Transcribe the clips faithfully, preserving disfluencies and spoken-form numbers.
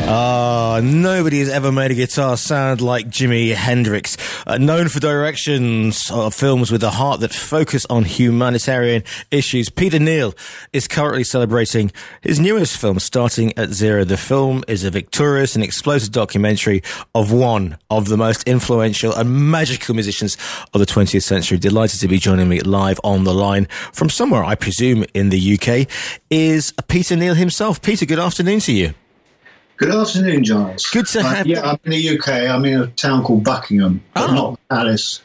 Ah, nobody has ever made a guitar sound like Jimi Hendrix. Uh, known for directions of films with a heart that focus on humanitarian issues, Peter Neal is currently celebrating his newest film, Starting at Zero. The film is a victorious and explosive documentary of one of the most influential and magical musicians of the twentieth century. Delighted to be joining me live on the line from somewhere, I presume, in the U K, is Peter Neal himself. Peter, good afternoon to you. Good afternoon, Giles. Good to have uh, Yeah, I'm in the U K. I'm in a town called Buckingham, but oh. not Alice.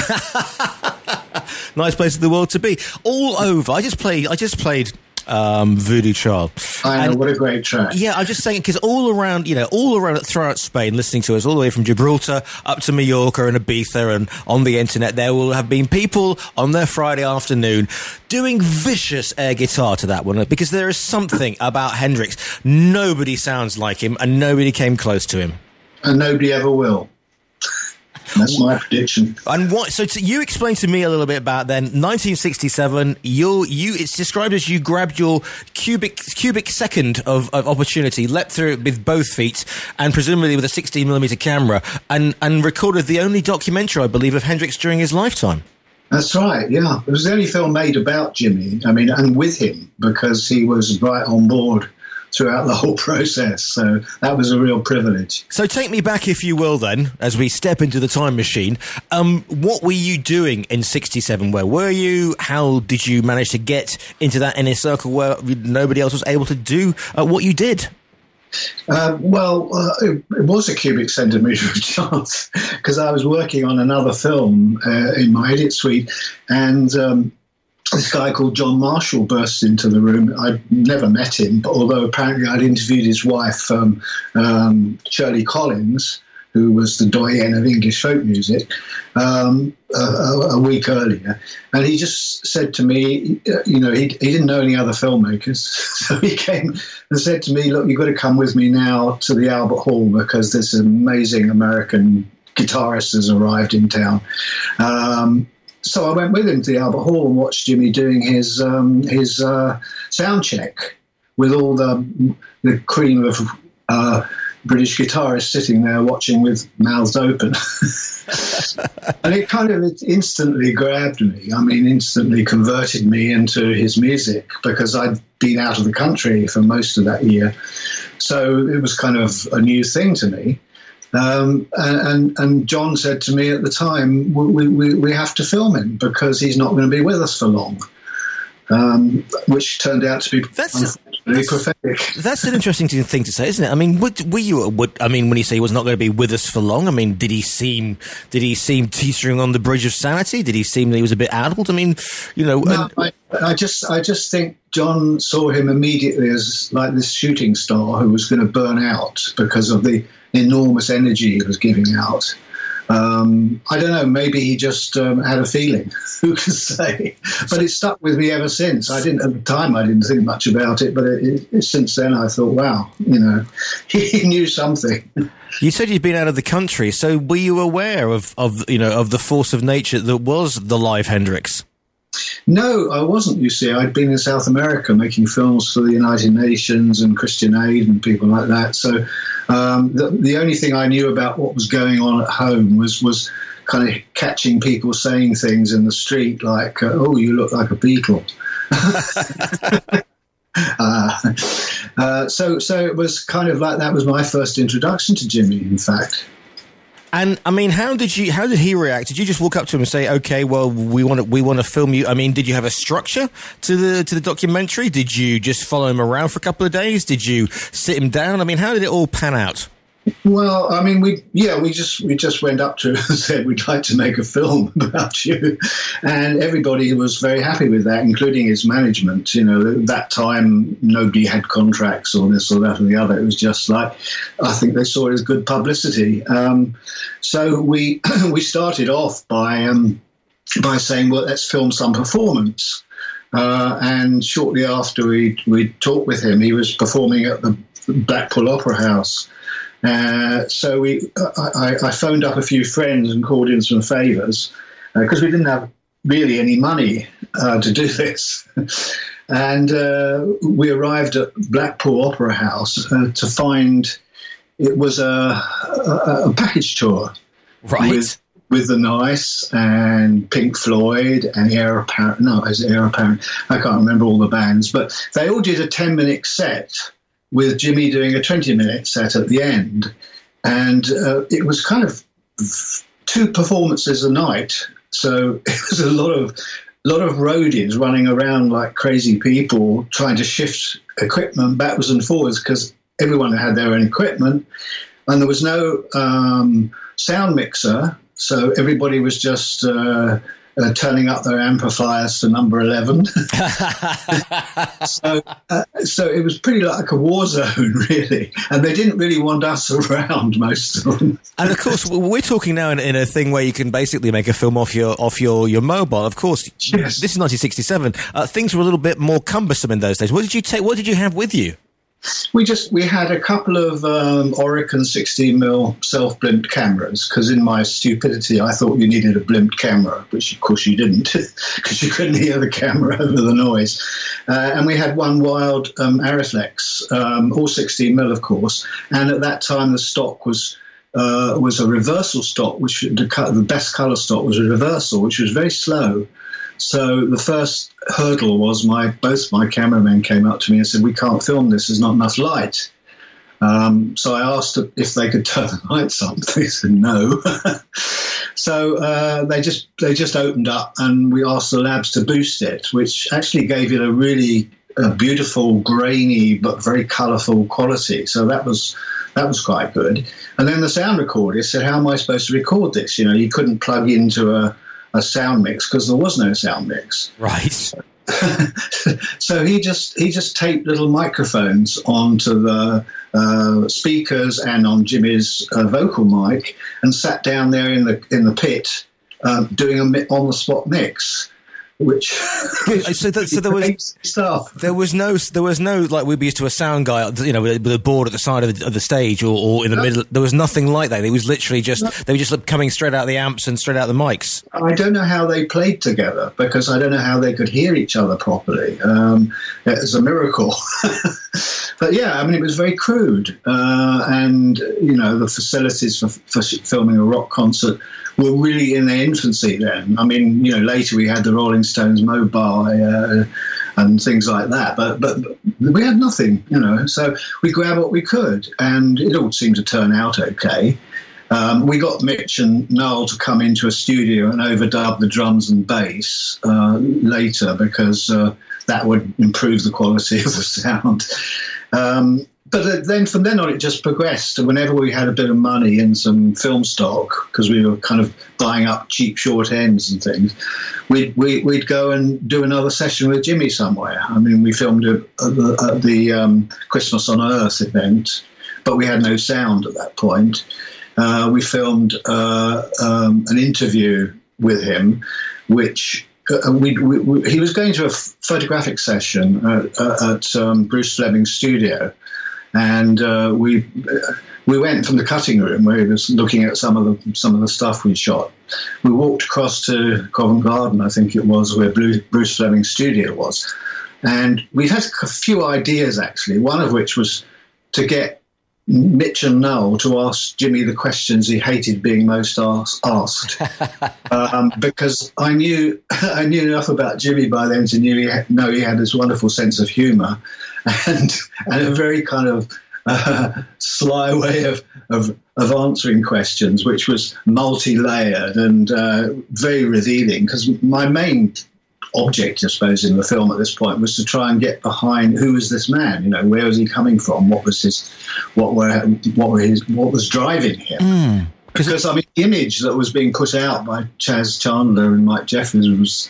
Nice place in the world to be. All over. I just played. I just played. Um, Voodoo Child. I know, and, what a great track. Yeah, I'm just saying, because all around, you know, all around throughout Spain, listening to us, all the way from Gibraltar up to Mallorca and Ibiza, and on the internet, there will have been people on their Friday afternoon doing vicious air guitar to that one, because there is something about Hendrix. Nobody sounds like him, and nobody came close to him. And nobody ever will. That's my prediction. And what? So to, you explain to me a little bit about then nineteen sixty-seven. You, you. It's described as you grabbed your cubic cubic second of, of opportunity, leapt through it with both feet, and presumably with a sixteen millimeter camera, and and recorded the only documentary, I believe, of Hendrix during his lifetime. That's right. Yeah, it was the only film made about Jimmy. I mean, and with him, because he was right on board throughout the whole process. So that was a real privilege. So take me back, if you will, then, as we step into the time machine. Um, what were you doing in sixty-seven? Where were you? How did you manage to get into that inner circle where nobody else was able to do uh, what you did? Uh, well, uh, it, it was a cubic centimetre of chance, because I was working on another film uh, in my edit suite, and um, this guy called John Marshall burst into the room. I'd never met him, but although apparently I'd interviewed his wife, um, um, Shirley Collins, who was the doyen of English folk music, um, a, a week earlier. And he just said to me, you know, he, he didn't know any other filmmakers. So he came and said to me, look, you've got to come with me now to the Albert Hall, because this amazing American guitarist has arrived in town. Um, So I went with him to the Albert Hall and watched Jimmy doing his um, his uh, sound check with all the the cream of uh, British guitarists sitting there watching with mouths open. And it kind of it instantly grabbed me. I mean, instantly converted me into his music, because I'd been out of the country for most of that year. So it was kind of a new thing to me. Um, and, and John said to me at the time, we, we, we have to film him, because he's not going to be with us for long, um, which turned out to be that's, unfortunately that's, prophetic. That's an interesting thing to say, isn't it? I mean, would, were you? Would, I mean, when you say he was not going to be with us for long, I mean, did he seem did he seem teetering on the bridge of sanity? Did he seem that he was a bit addled? I mean, you know. No, and, I, I just I just think John saw him immediately as like this shooting star who was going to burn out because of the enormous energy he was giving out. Um, I don't know, maybe he just um, had a feeling, who can say? But it stuck with me ever since. I didn't, at the time, I didn't think much about it, but it, it, since then I thought, wow, you know, he knew something. You said you'd been out of the country, so were you aware of, of you know, of the force of nature that was the live Hendrix? No, I wasn't, you see. I'd been in South America making films for the United Nations and Christian Aid and people like that. So um, the, the only thing I knew about what was going on at home was, was kind of catching people saying things in the street like, uh, oh, you look like a Beatle. uh, uh, so, so it was kind of like that was my first introduction to Jimmy, in fact. And I mean, how did you? How did he react? Did you just walk up to him and say, "Okay, well, we want to, we want to film you"? I mean, did you have a structure to the to the documentary? Did you just follow him around for a couple of days? Did you sit him down? I mean, how did it all pan out? Well, I mean, we yeah, we just we just went up to him and said we'd like to make a film about you, and everybody was very happy with that, including his management. You know, at that time nobody had contracts or this or that or the other. It was just like I think they saw it as good publicity. Um, so we we started off by um, by saying, well, let's film some performance. Uh, and shortly after we we talked with him, he was performing at the Blackpool Opera House. Uh, so we, I, I phoned up a few friends and called in some favours because uh, we didn't have really any money uh, to do this. And uh, we arrived at Blackpool Opera House uh, to find it was a, a, a package tour. Right. With, with The Nice and Pink Floyd and Heir Apparent. No, it was Heir Apparent. I can't remember all the bands, but they all did a ten-minute set with Jimmy doing a twenty-minute set at the end. And uh, it was kind of two performances a night. So it was a lot of a lot of roadies running around like crazy people trying to shift equipment backwards and forwards because everyone had their own equipment. And there was no um, sound mixer, so everybody was just uh, uh, turning up their amplifiers to number eleven. so, uh, so it was pretty like a war zone, really. And they didn't really want us around, most of them. And of course, we're talking now in, in a thing where you can basically make a film off your off your, your mobile. Of course, yes. This is nineteen sixty-seven. Uh, things were a little bit more cumbersome in those days. What did you take? What did you have with you? We just we had a couple of um, Oricon sixteen millimeter self-blimped cameras because in my stupidity I thought you needed a blimped camera, which of course you didn't because you couldn't hear the camera over the noise. Uh, and we had one Wild um, Arriflex, um, all sixteen millimeter, of course. And at that time the stock was uh, was a reversal stock, which the, the best color stock was a reversal, which was very slow. So the first hurdle was my both my cameramen came up to me and said, "We can't film this. There's not enough light." Um, so I asked if they could turn the lights up. They said no. so uh, they just they just opened up, and we asked the labs to boost it, which actually gave it a really uh, beautiful, grainy but very colourful quality. So that was that was quite good. And then the sound recorder said, "How am I supposed to record this? You know, you couldn't plug into a a sound mix because there was no sound mix." Right. So he just he just taped little microphones onto the uh, speakers and on Jimmy's uh, vocal mic and sat down there in the in the pit uh, doing a on the spot mix. Which so, that, so there was stuff. There was no, there was no like we'd be used to a sound guy, you know, with a board at the side of the, of the stage or, or in the no. middle. There was nothing like that. It was literally just no. they were just coming straight out of the amps and straight out of the mics. I don't know how they played together because I don't know how they could hear each other properly. Um, it's a miracle. But yeah, I mean, it was very crude, uh, and you know, the facilities for, for filming a rock concert were really in their infancy then. I mean, you know, later we had the Rolling Stones mobile uh, and things like that, but, but but we had nothing, you know. So we grabbed what we could, and it all seemed to turn out okay. Um, we got Mitch and Noel to come into a studio and overdub the drums and bass uh, later because uh, that would improve the quality of the sound. Um, but then from then on, it just progressed. Whenever we had a bit of money and some film stock, because we were kind of buying up cheap short ends and things, we'd, we, we'd go and do another session with Jimmy somewhere. I mean, we filmed it at the, at the um, Christmas on Earth event, but we had no sound at that point. Uh, we filmed uh, um, an interview with him, which... Uh, we, we, we, he was going to a f- photographic session at, uh, at um, Bruce Fleming's studio, and uh, we uh, we went from the cutting room where he was looking at some of the some of the stuff we shot. We walked across to Covent Garden, I think it was, where Blue, Bruce Fleming's studio was, and we had a few ideas actually. One of which was to get Mitch and Noel to ask Jimmy the questions he hated being most asked, um, because I knew I knew enough about Jimmy by then to knew he had, know he had this wonderful sense of humour and and a very kind of uh, sly way of, of of answering questions, which was multi-layered and uh, very revealing. Because my main object, I suppose, in the film at this point was to try and get behind who was this man. You know, where was he coming from? What was his, what were, what were his, what was driving him? Mm, because I mean, the image that was being put out by Chaz Chandler and Mike Jeffries was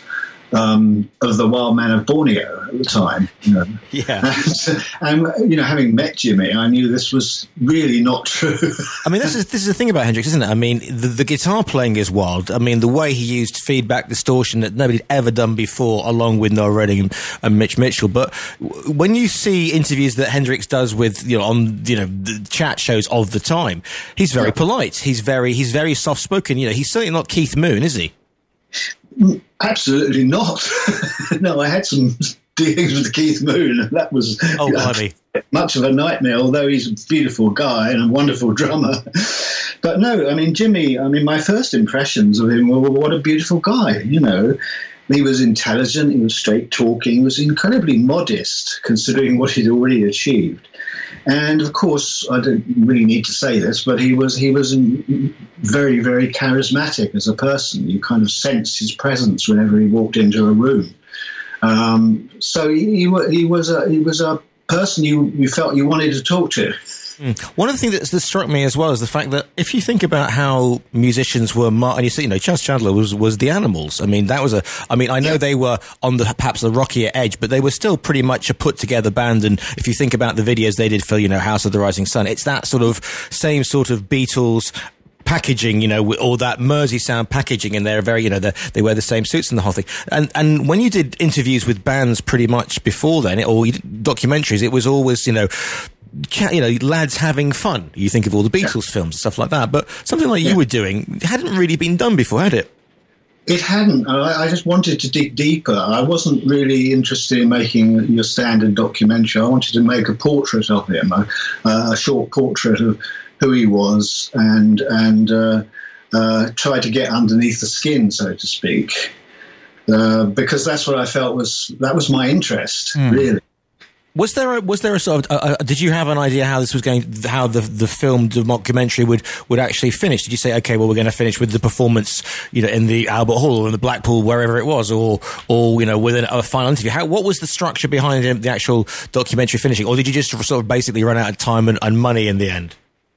um, of the wild man of Borneo at the time. You know, yeah. And, and you know, having met Jimmy, I knew this was really not true. I mean, this is this is the thing about Hendrix, isn't it? I mean, the, the guitar playing is wild. I mean, the way he used feedback distortion that nobody'd ever done before, along with Noel Redding and, and Mitch Mitchell. But when you see interviews that Hendrix does with, you know, on you know the chat shows of the time, he's very yeah. polite. He's very he's very soft spoken. You know, he's certainly not Keith Moon, is he? Absolutely not. No, I had some dealings with Keith Moon, and that was oh, blimey. much of a nightmare, although he's a beautiful guy and a wonderful drummer. But no, I mean, Jimmy, I mean, my first impressions of him were, well, what a beautiful guy, you know. He was intelligent, he was straight talking, he was incredibly modest considering what he'd already achieved. And of course, I don't really need to say this, but he was he was very, very charismatic as a person. You kind of sensed his presence whenever he walked into a room. Um, so he, he, he was a he was a person you, you felt you wanted to talk to. Mm. One of the things that, that struck me as well is the fact that if you think about how musicians were, mar- and you see, you know, Chas Chandler was, was the Animals. I mean, that was a, I mean, I know yeah. they were on the, perhaps the rockier edge, but they were still pretty much a put together band. And if you think about the videos they did for, you know, House of the Rising Sun, it's that sort of same sort of Beatles packaging, you know, or that Mersey sound packaging, and they're very, you know, they wear the same suits and the whole thing. And and when you did interviews with bands pretty much before then, or you did documentaries, it was always, you know, you know, lads having fun. You think of all the Beatles yeah. films and stuff like that, but something like yeah. you were doing hadn't really been done before, had it? It hadn't. I, I just wanted to dig deeper. I wasn't really interested in making your standard documentary. I wanted to make a portrait of him, a, a short portrait of who he was, and and uh, uh, try to get underneath the skin, so to speak, uh, because that's what I felt was that was my interest, mm. really. Was there a, was there a sort of, uh, uh, did you have an idea how this was going, how the the film documentary would, would actually finish? Did you say, okay, well, we're going to finish with the performance, you know, in the Albert Hall or in the Blackpool, wherever it was, or, or, you know, with a, a final interview? How, what was the structure behind the actual documentary finishing? Or did you just sort of basically run out of time and, and money in the end?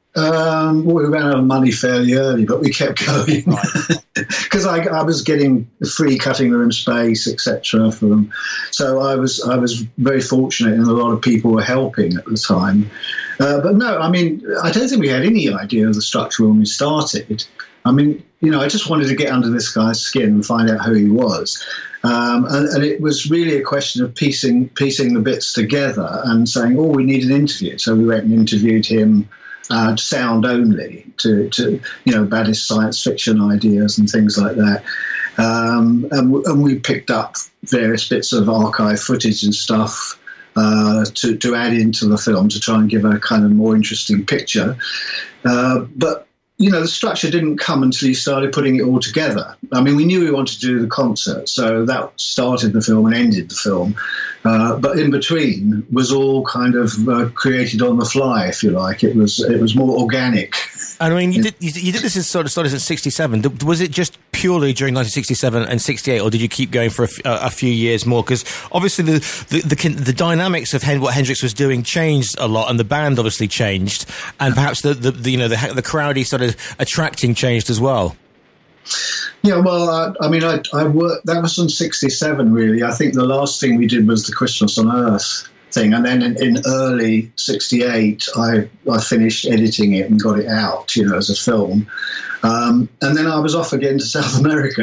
Um, well, we ran out of money fairly early, but we kept going because I, I was getting free cutting room space, et cetera. From so I was I was very fortunate, and a lot of people were helping at the time. Uh, but no, I mean, I don't think we had any idea of the structure when we started. I mean, you know, I just wanted to get under this guy's skin and find out who he was. Um, and, and it was really a question of piecing piecing the bits together and saying, oh, we need an interview. So we went and interviewed him. Uh, sound only to, to, you know, about his science fiction ideas and things like that. Um, and, w- and we picked up various bits of archive footage and stuff uh, to, to add into the film to try and give a kind of more interesting picture. Uh, but, you know, the structure didn't come until he started putting it all together. I mean, we knew we wanted to do the concert, so that started the film and ended the film. Uh, but in between was all kind of uh, created on the fly, if you like. It was it was more organic. I mean, you did you did this in sort of started in sixty-seven. Was it just purely during nineteen sixty-seven and sixty-eight, or did you keep going for a, f- a few years more? Because obviously the the, the the dynamics of what Hendrix was doing changed a lot, and the band obviously changed, and perhaps the, the, the you know the the crowdy sort of attracting changed as well. Yeah, well, I, I mean, I, I worked. That was in sixty-seven, really. I think the last thing we did was the Christmas on Earth thing, and then in, in early sixty-eight, I I finished editing it and got it out, you know, as a film. Um, and then I was off again to South America.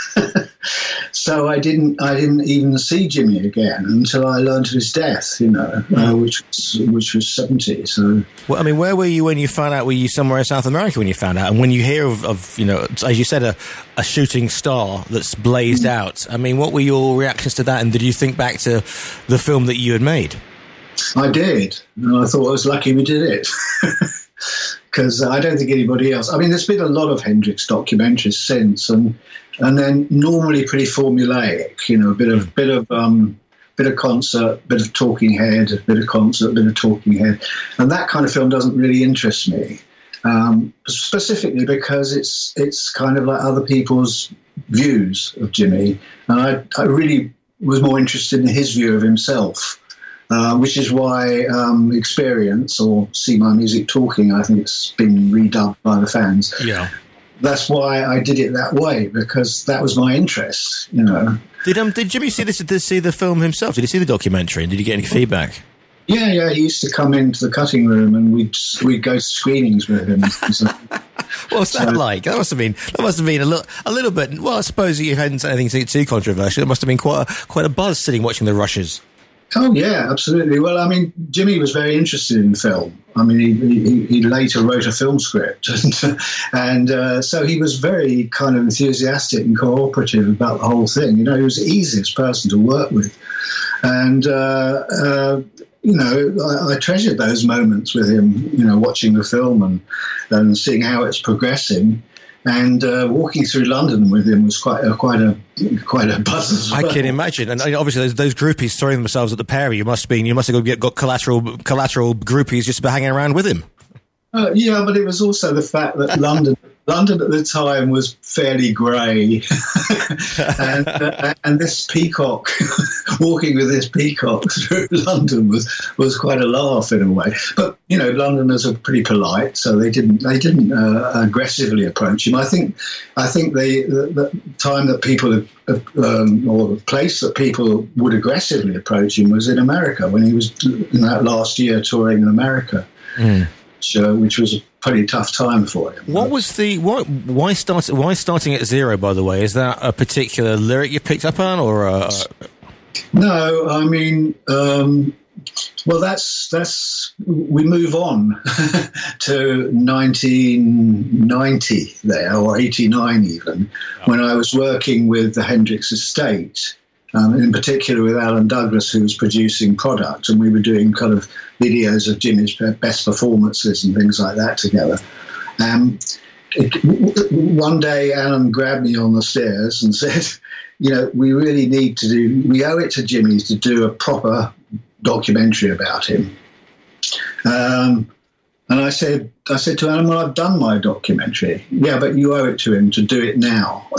So I didn't, I didn't even see Jimmy again until I learned of his death, you know, uh, which was, which was seventy. So, well, I mean, where were you when you found out? Were you somewhere in South America when you found out? And when you hear of, of you know, as you said, a, a shooting star that's blazed mm. out. I mean, what were your reactions to that? And did you think back to the film that you had made? I did, and I thought I was lucky we did it. Because I don't think anybody else. I mean, there's been a lot of Hendrix documentaries since, and and then normally pretty formulaic. You know, a bit of bit of um, bit of concert, bit of talking head, a bit of concert, bit of talking head, and that kind of film doesn't really interest me. Um, specifically because it's it's kind of like other people's views of Jimmy, and I I really was more interested in his view of himself. Uh, which is why um, Experience, or See My Music Talking, I think it's been redubbed by the fans. Yeah, that's why I did it that way, because that was my interest. You know. Did um did Jimmy see this? Did he see the film himself? Did he see the documentary? And did he get any feedback? Yeah, yeah. He used to come into the cutting room, and we'd we'd go to screenings with him. So, what's that so, like? That must have been that must have been a little a little bit. Well, I suppose you hadn't said anything too, too controversial. It must have been quite a, quite a buzz sitting watching the Rushes. Oh, yeah, absolutely. Well, I mean, Jimmy was very interested in film. I mean, he, he, he later wrote a film script. And, and uh, so he was very kind of enthusiastic and cooperative about the whole thing. You know, he was the easiest person to work with. And, uh, uh, you know, I, I treasured those moments with him, you know, watching the film and, and seeing how it's progressing. And uh, walking through London with him was quite a, quite a quite a buzz as well. I can imagine, and obviously those, those groupies throwing themselves at the pair of you must have been you must have got, got collateral collateral groupies just by hanging around with him. Uh, yeah, but it was also the fact that London London at the time was fairly grey, and uh, and this peacock walking with this peacock through London was was quite a laugh in a way. But you know, Londoners are pretty polite, so they didn't they didn't uh, aggressively approach him. I think I think the the, the time that people um, or the place that people would aggressively approach him was in America when he was in that last year touring in America. Mm. Which, uh, which was a pretty tough time for him. What was the what? Why start? Why starting at zero? By the way, is that a particular lyric you picked up on, or? A... No, I mean, um, well, that's that's we move on to nineteen ninety there, or eighty-nine even, oh. when I was working with the Hendrix Estate. Um, in particular with Alan Douglas, who was producing product, and we were doing kind of videos of Jimmy's best performances and things like that together. Um, it, one day, Alan grabbed me on the stairs and said, you know, we really need to do, we owe it to Jimmy to do a proper documentary about him. Um, and I said, I said to Alan, well, I've done my documentary. Yeah, but you owe it to him to do it now.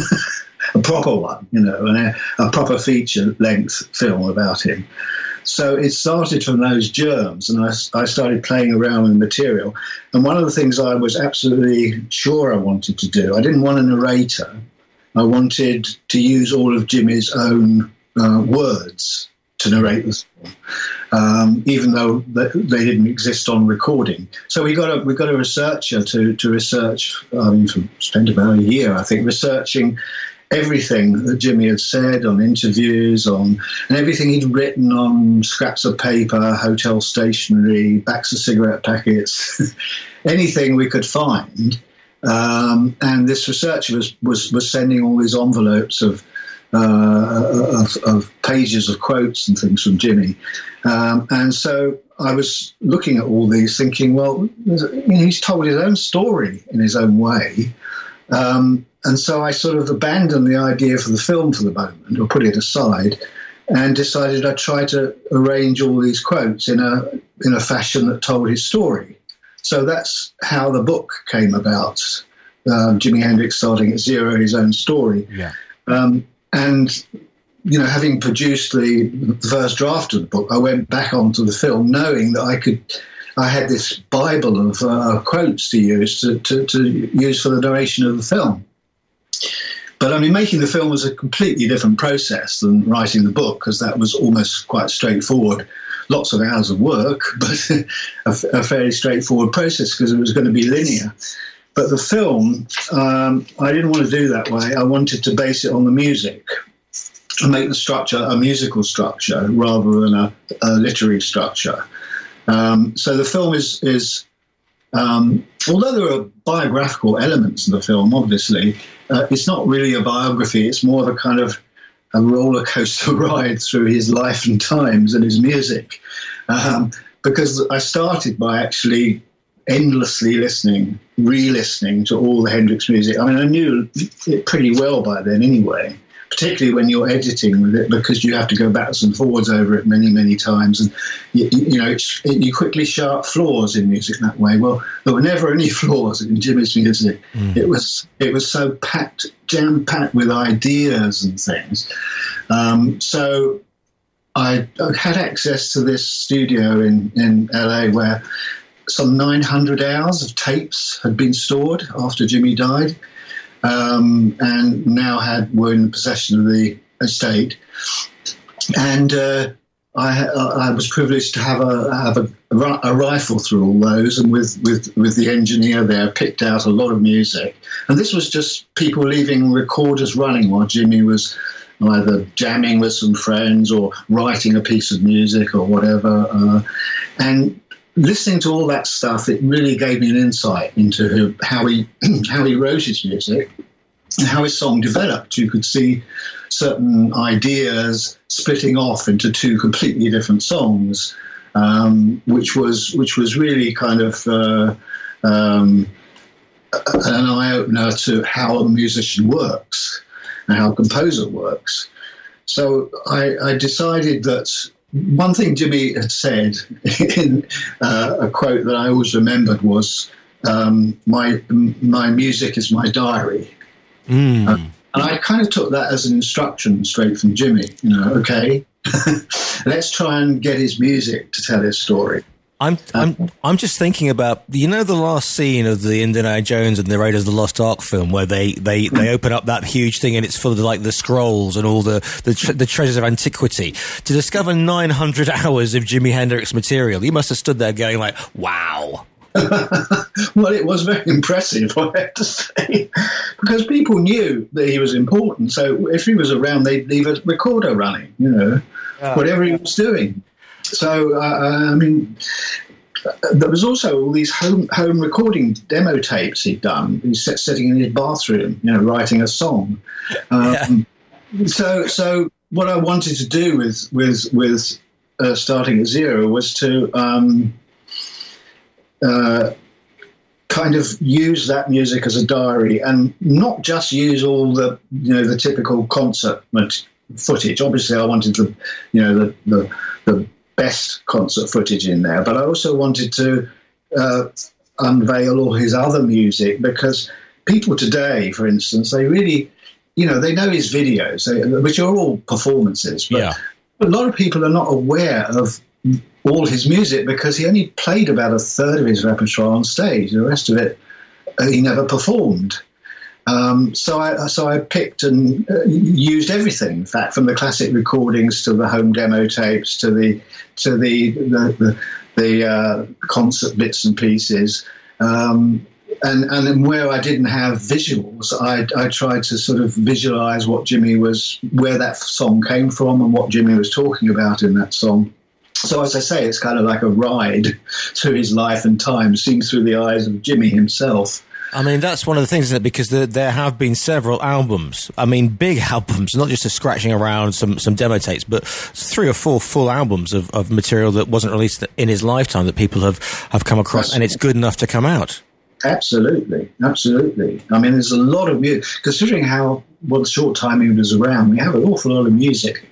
A proper one, you know, and a, a proper feature-length film about him. So it started from those germs, and I, I started playing around with material. And one of the things I was absolutely sure I wanted to do, I didn't want a narrator. I wanted to use all of Jimmy's own uh, words to narrate the film, um, even though they didn't exist on recording. So we got a we got a researcher to to research. I mean, spent about a year, I think, researching everything that Jimmy had said on interviews, on and everything he'd written on scraps of paper, hotel stationery, backs of cigarette packets, anything we could find. Um, and this researcher was, was, was sending all these envelopes of, uh, of, of pages of quotes and things from Jimmy. Um, and so I was looking at all these thinking, well, you know, he's told his own story in his own way. Um, And so I sort of abandoned the idea for the film for the moment, or put it aside, and decided I'd try to arrange all these quotes in a in a fashion that told his story. So that's how the book came about. Um, Jimi Hendrix starting at zero, his own story. Yeah. Um, and, you know, having produced the, the first draft of the book, I went back onto the film knowing that I could... I had this Bible of uh, quotes to use to, to, to use for the narration of the film. But I mean, making the film was a completely different process than writing the book, because that was almost quite straightforward. Lots of hours of work, but a, a fairly straightforward process because it was going to be linear. But the film, um, I didn't want to do that way. I wanted to base it on the music and make the structure a musical structure rather than a, a literary structure. Um, so the film is, is um, although there are biographical elements in the film, obviously, uh, it's not really a biography. It's more of a kind of a roller coaster ride through his life and times and his music. Um, because I started by actually endlessly listening, re-listening to all the Hendrix music. I mean, I knew it pretty well by then anyway, particularly when you're editing with it, because you have to go backwards and forwards over it many, many times. And, you, you know, it, you quickly show up flaws in music that way. Well, there were never any flaws in Jimmy's music. Mm. It was it was so packed, jam-packed with ideas and things. Um, so I, I had access to this studio in, in L A where some nine hundred hours of tapes had been stored after Jimmy died. Um, and now had were in possession of the estate, and uh, I, I was privileged to have a have a, a rifle through all those, and with, with, with the engineer there, picked out a lot of music. And this was just people leaving recorders running while Jimmy was either jamming with some friends or writing a piece of music or whatever, uh, and. Listening to all that stuff, it really gave me an insight into who, how he how he wrote his music, how his song developed. You could see certain ideas splitting off into two completely different songs, um, which was which was really kind of uh, um, an eye-opener to how a musician works and how a composer works. So I, I decided that one thing Jimmy had said in uh, a quote that I always remembered was, um, my my music is my diary. Mm. Uh, and I kind of took that as an instruction straight from Jimmy. You know, okay, let's try and get his music to tell his story. I'm I'm I'm just thinking about, you know, the last scene of the Indiana Jones and the Raiders of the Lost Ark film, where they, they, they open up that huge thing and it's full of like the scrolls and all the the, tre- the treasures of antiquity. To discover nine hundred hours of Jimi Hendrix material, you must have stood there going like, "Wow." Well, it was very impressive, I have to say, because people knew that he was important. So if he was around, they'd leave a recorder running, you know, oh, whatever he was doing. So, uh, I mean, there was also all these home home recording demo tapes he'd done. He was sitting in his bathroom, you know, writing a song. Um, yeah. So, so what I wanted to do with with with uh, starting at zero was to um, uh, kind of use that music as a diary, and not just use all the you know the typical concert footage. Obviously, I wanted the you know the the, the best concert footage in there, but I also wanted to uh, unveil all his other music, because people today, for instance, they really, you know, they know his videos, they, which are all performances, but yeah. a lot of people are not aware of all his music because he only played about a third of his repertoire on stage. The rest of it, uh, he never performed. Um, so I so I picked and uh, used everything. In fact, from the classic recordings to the home demo tapes to the to the the the, the uh, concert bits and pieces. Um, and and then where I didn't have visuals, I I tried to sort of visualize what Jimmy was, where that song came from, and what Jimmy was talking about in that song. So as I say, it's kind of like a ride through his life and time, seen through the eyes of Jimmy himself. I mean, that's one of the things, isn't it? Because there, there have been several albums. I mean, big albums, not just a scratching around some, some demo tapes, but three or four full albums of, of material that wasn't released in his lifetime that people have, have come across, that's, and it's good enough to come out. Absolutely, absolutely. I mean, there's a lot of music. Considering how what short time he was around, we have an awful lot of music.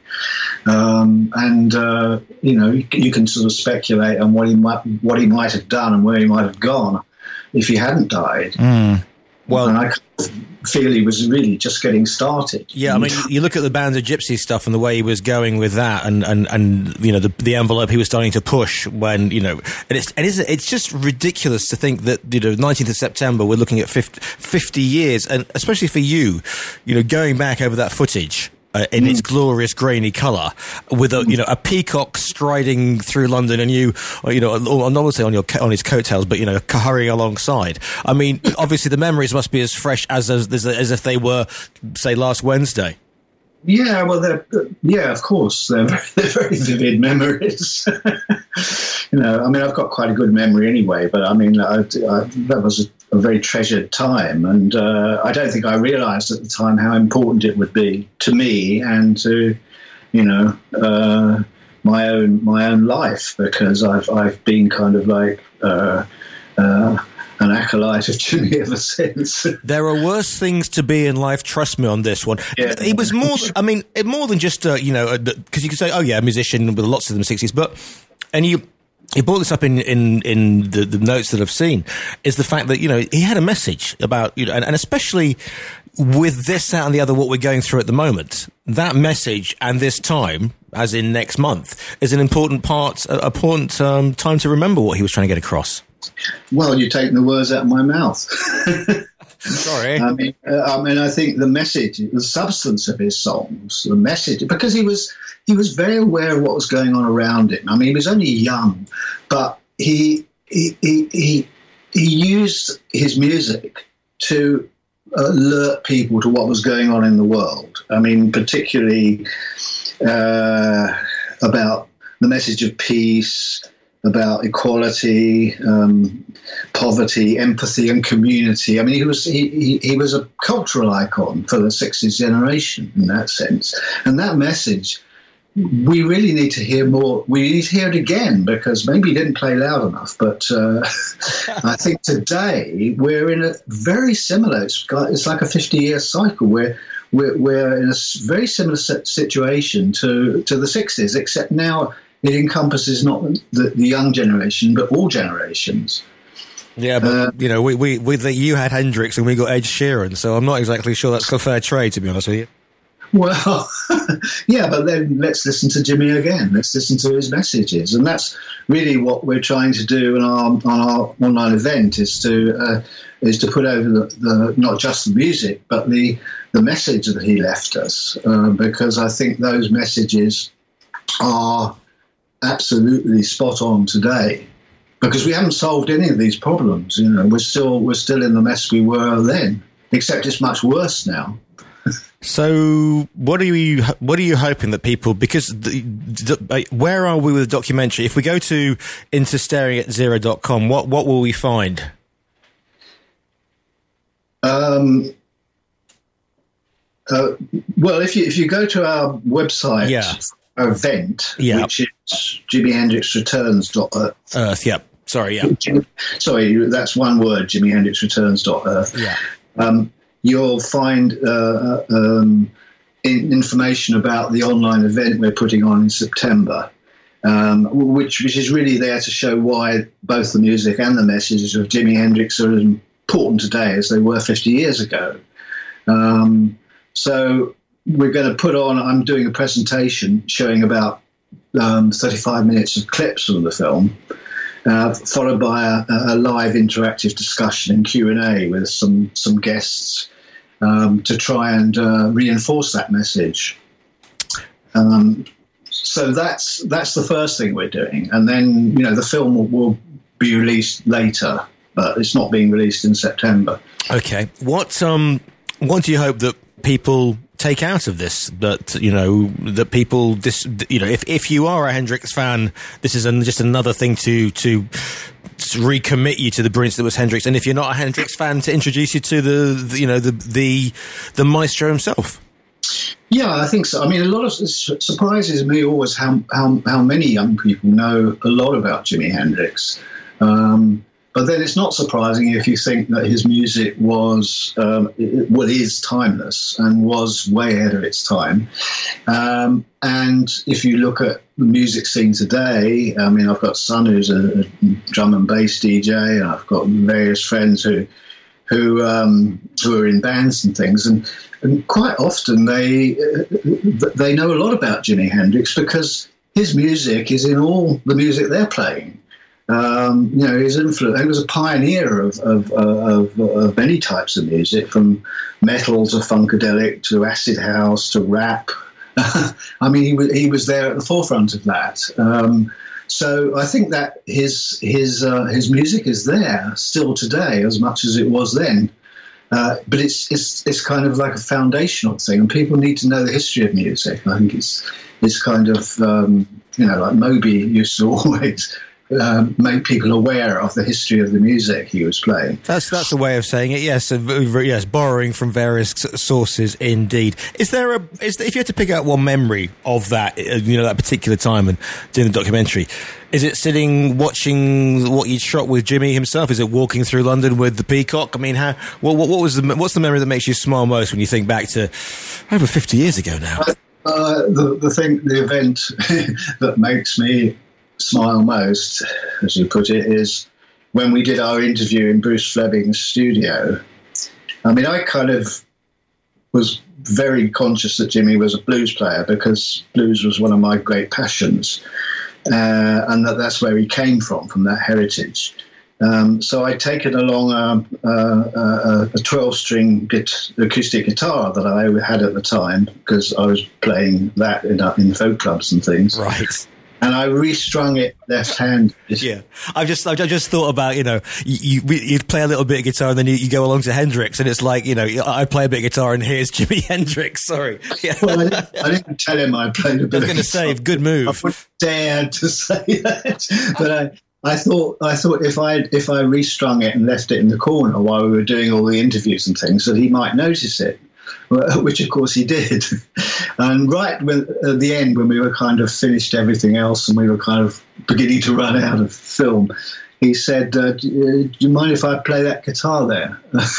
Um, and, uh, you know, you, you can sort of speculate on what he might what he might have done and where he might have gone if he hadn't died. Mm. Well, and I kind of feel he was really just getting started. Yeah, I mean, you look at the Band of Gypsys stuff and the way he was going with that, and, and, and you know, the, the envelope he was starting to push when, you know, and it's, it is, it's just ridiculous to think that, you know, nineteenth of September, we're looking at fifty, fifty years, and especially for you, you know, going back over that footage. Uh, in mm. its glorious grainy colour, with a you know a peacock striding through London, and you you know I'm not say on your on his coattails, but you know hurrying alongside. I mean, obviously the memories must be as fresh as as, as if they were, say, last Wednesday. Yeah, well, they're, yeah, of course, they're very, they're very vivid memories. You know, I mean, I've got quite a good memory anyway, but I mean, I, I, that was a, a very treasured time, and uh, I don't think I realised at the time how important it would be to me and to, you know, uh, my own my own life, because I've I've been kind of like. Uh, uh, an acolyte of Jimmy ever since. There are worse things to be in life, trust me on this one. Yeah. He was more, I mean, more than just, uh, you know, because you could say, oh yeah, a musician with lots of them sixties, but, and you, you brought this up in, in, in the, the notes that I've seen, is the fact that, you know, he had a message about, you know, and, and especially with this, that and the other, what we're going through at the moment, that message and this time, as in next month, is an important part, an important um, time to remember what he was trying to get across. Well, you're taking the words out of my mouth. Sorry. I mean, uh, I mean, I think the message, the substance of his songs, the message, because he was he was very aware of what was going on around him. I mean, he was only young, but he he he he, he used his music to alert people to what was going on in the world. I mean, particularly uh, about the message of peace. about equality, um, poverty, empathy, and community. I mean, he was he, he, he was a cultural icon for the sixties generation in that sense. And that message, we really need to hear more. We need to hear it again, because maybe he didn't play loud enough. But uh, I think today we're in a very similar. It's, got, it's like a fifty-year cycle where we're, we're in a very similar situation to to the sixties, except now it encompasses not the, the young generation, but all generations. Yeah, but, uh, you know, we, we, we the, you had Hendrix and we got Ed Sheeran, so I'm not exactly sure that's a fair trade, to be honest with you. Well, yeah, but then let's listen to Jimmy again. Let's listen to his messages. And that's really what we're trying to do in our, on our online event, is to uh, is to put over the, the not just the music, but the, the message that he left us, uh, because I think those messages are absolutely spot on today, because we haven't solved any of these problems. You know, we're still we're still in the mess we were then, except it's much worse now. So, what are you what are you hoping that people? Because the, the, where are we with the documentary? If we go to into staring at zero dot com, what what will we find? Um. Uh, well, if you if you go to our website. Yeah. Event, yeah. which is jimi hendrix returns dot earth. Earth, yeah. Sorry, yeah. Sorry, that's one word, jimi hendrix returns dot earth. Yeah. Um, you'll find uh, um, in, information about the online event we're putting on in September, um, which, which is really there to show why both the music and the messages of Jimi Hendrix are as important today as they were fifty years ago. Um, so... We're going to put on, I'm doing a presentation showing about um, thirty-five minutes of clips from the film, uh, followed by a, a live interactive discussion and Q and A with some, some guests um, to try and uh, reinforce that message. Um, so that's that's the first thing we're doing. And then, you know, the film will, will be released later, but it's not being released in September. Okay. What, um, what do you hope that people take out of this, that, you know, that people, this, you know, if, if you are a Hendrix fan, this is an, just another thing to, to, to recommit you to the brilliance that was Hendrix. And if you're not a Hendrix fan, to introduce you to the, the you know, the, the, the maestro himself. Yeah, I think so. I mean, a lot of it surprises me always how, how, how many young people know a lot about Jimi Hendrix. Um, But then it's not surprising if you think that his music was, um, well, is timeless and was way ahead of its time. Um, and if you look at the music scene today, I mean, I've got a son who's a, a drum and bass D J, and I've got various friends who who um, who are in bands and things, and, and quite often they they know a lot about Jimi Hendrix because his music is in all the music they're playing. Um, you know, his influence. He was a pioneer of of, of of many types of music, from metal to funkadelic to acid house to rap. I mean, he was he was there at the forefront of that. Um, so I think that his his uh, his music is there still today as much as it was then. Uh, but it's it's it's kind of like a foundational thing, and people need to know the history of music. I think it's it's kind of um, you know, like Moby used to always. Um, make people aware of the history of the music he was playing. That's that's a way of saying it. Yes, uh, yes, borrowing from various sources. Indeed, is there a? Is there, if you had to pick out one memory of that, uh, you know, that particular time and doing the documentary, is it sitting watching what you'd shot with Jimmy himself? Is it walking through London with the Peacock? I mean, how? What, what, what was the? What's the memory that makes you smile most when you think back to over fifty years ago now? Uh, uh, the the thing, the event that makes me smile most, as you put it, is when we did our interview in Bruce Fleming's studio. I mean, I kind of was very conscious that Jimmy was a blues player because blues was one of my great passions, uh, and that that's where he came from, from that heritage. Um, so I'd taken along a, a, a twelve-string git- acoustic guitar that I had at the time because I was playing that in, in folk clubs and things. Right. and I restrung it left-handed. Yeah, I've just I've just thought about, you know, you you you'd play a little bit of guitar and then you, you go along to Hendrix, and it's like, you know, I play a bit of guitar and here's Jimi Hendrix. Sorry. Yeah. Well, I didn't, I didn't tell him I played a bit. I was going to say, good move. I wouldn't dare to say that, but I. I thought I thought if I if I restrung it and left it in the corner while we were doing all the interviews and things, that he might notice it, which of course he did. And right when, at the end, when we were kind of finished everything else and we were kind of beginning to run out of film, he said, uh, do, do you mind if I play that guitar there?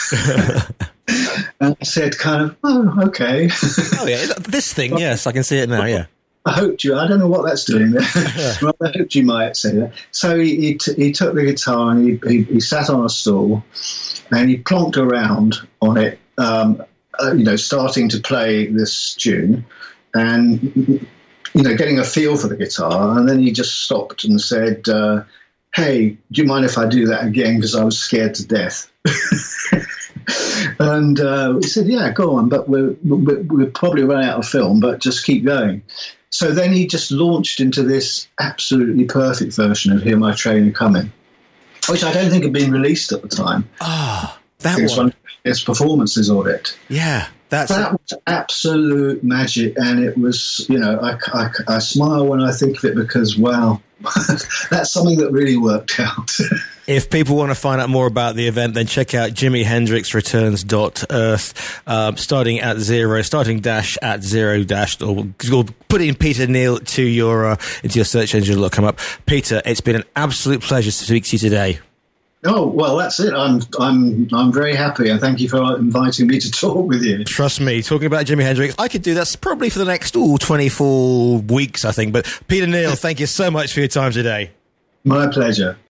And I said kind of, oh, okay. Oh yeah, this thing, yes, I can see it now, yeah. I hoped you. I don't know what that's doing there. Well, I hoped you might say that. So he he, t- he took the guitar and he, he he sat on a stool, and he plonked around on it, um, uh, you know, starting to play this tune, and you know, getting a feel for the guitar. And then he just stopped and said, uh, "Hey, do you mind if I do that again? Because I was scared to death." And uh, we said, "Yeah, go on, but we're, we're we'll probably run out of film, but just keep going." So then he just launched into this absolutely perfect version of "Hear My Train A Coming," which I don't think had been released at the time. Ah, oh, that was one of his performances of it. Yeah, that's that was absolute magic, and it was, you know, I, I, I smile when I think of it because, wow, that's something that really worked out. If people want to find out more about the event, then check out Jimi Hendrix Returns dot earth, um, starting at zero, starting dash at zero dash, or, or put in Peter Neal to your uh, into your search engine, it'll come up. Peter, it's been an absolute pleasure to speak to you today. Oh, well, that's it. I'm I'm I'm very happy, and thank you for inviting me to talk with you. Trust me, talking about Jimi Hendrix, I could do that probably for the next ooh, twenty-four weeks, I think. But Peter Neal, thank you so much for your time today. My pleasure.